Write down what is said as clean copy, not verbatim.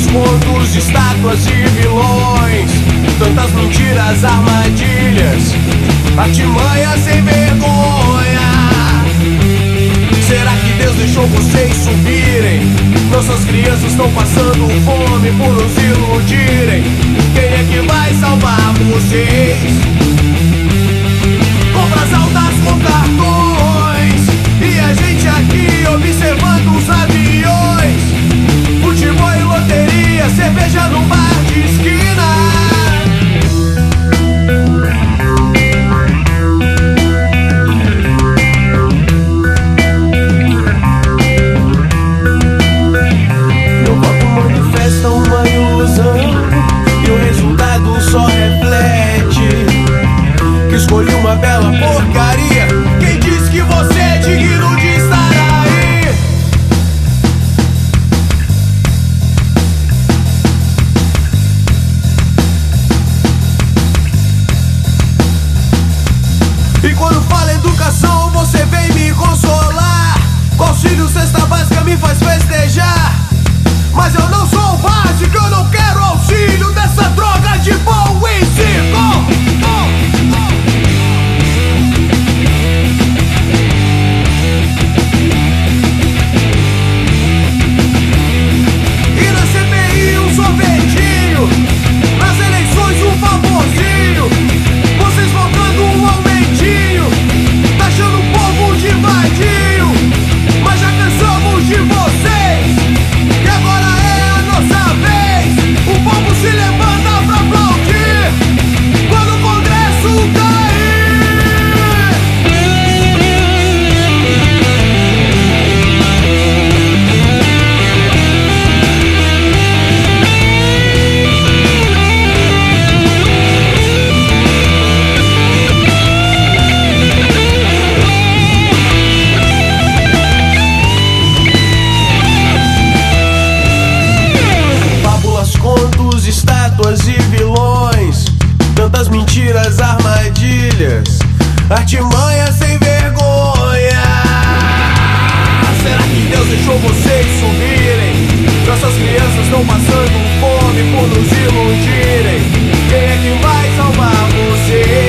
contos de estátuas e vilões, tantas mentiras, armadilhas, artimanhas sem vergonha. Será que Deus deixou vocês subirem? Nossas crianças estão passando fome por nos iludirem. Quem é que vai salvar vocês? Compras altas com cartões e a gente aqui observando os aviões. Futebol e loteria, cerveja no bar de esquina. Meu voto manifesta uma ilusão e o resultado só reflete que escolhi uma bela porcaria. Quem disse que você é digno de estar aí? E quando fala educação, você vem me consolar. Com auxílio cesta básica me faz festejar. Mas eu não sou o básico, eu não quero auxílio dessa droga de pão e circo. E na CPI um sorvetinho, nas eleições um favorzinho, vocês votando um aumentinho, taxando o povo de vadio. Mas já cansamos de vocês, e agora é a nossa vez. O povo se levanta pra aplaudir quando o Congresso cair. Fábulas, contos, estátuas e vilões, tantas mentiras, armadilhas, artimanhas sem vergonha. Será que Deus deixou vocês subirem? Nossas crianças estão passando fome por nos iludirem. Quem é que vai salvar vocês?